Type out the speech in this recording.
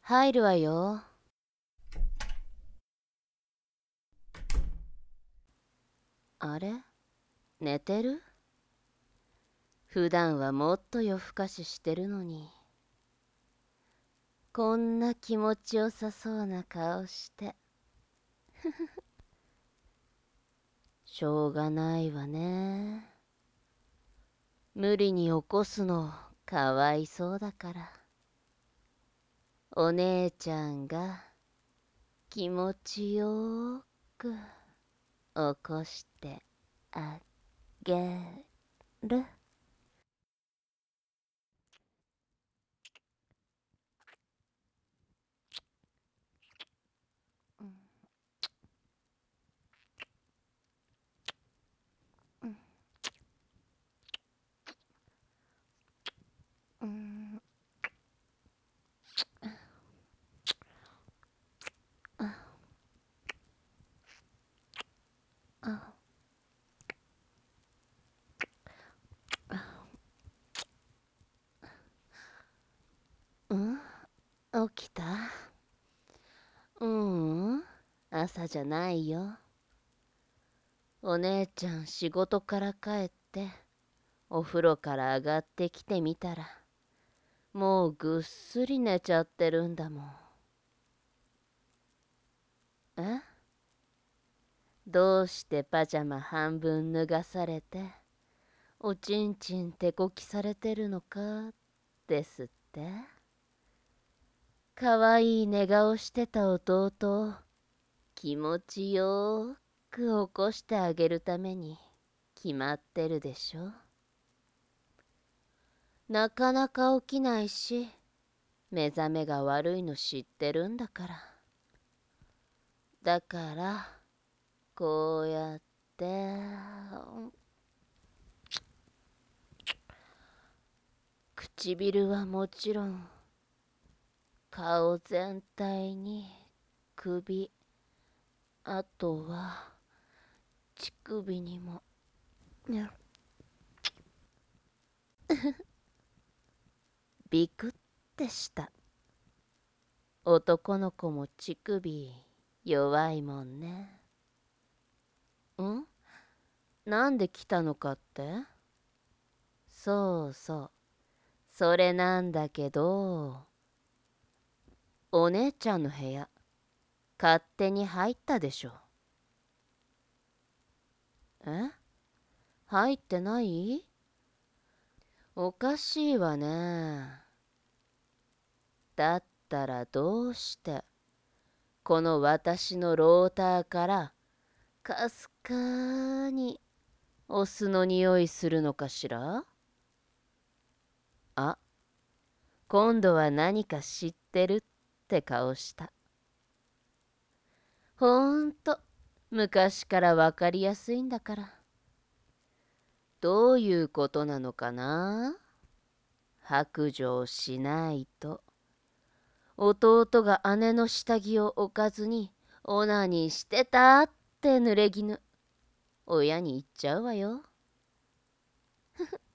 入るわよ。あれ、寝てる？普段はもっと夜更かししてるのに。こんな気持ちよさそうな顔して。しょうがないわね。無理に起こすのかわいそうだから。お姉ちゃんが気持ちよーく起こしてあげる。起きた？朝じゃないよ。お姉ちゃん仕事から帰ってお風呂から上がってきてみたら、もうぐっすり寝ちゃってるんだもん。え？どうしてパジャマ半分脱がされておちんちん手こきされてるのかですって？かわいい寝顔してた弟を気持ちよく起こしてあげるために決まってるでしょ。なかなか起きないし、目覚めが悪いの知ってるんだから。だから、こうやって、唇はもちろん、顔全体に、首、あとは、乳首にも、ビクってした。男の子も乳首弱いもんね。なんで来たのかって？そうそう。それなんだけど、お姉ちゃんの部屋、勝手に入ったでしょ。え？入ってない？おかしいわね。だったらどうして、この私のローターからかすかにお酢の匂いするのかしら？あ、今度は何か知ってるって顔した。ほんと、昔からわかりやすいんだから。どういうことなのかな？白状しないと。弟が姉の下着を置かずにオナニーしてたって濡れ衣。親に言っちゃうわよ。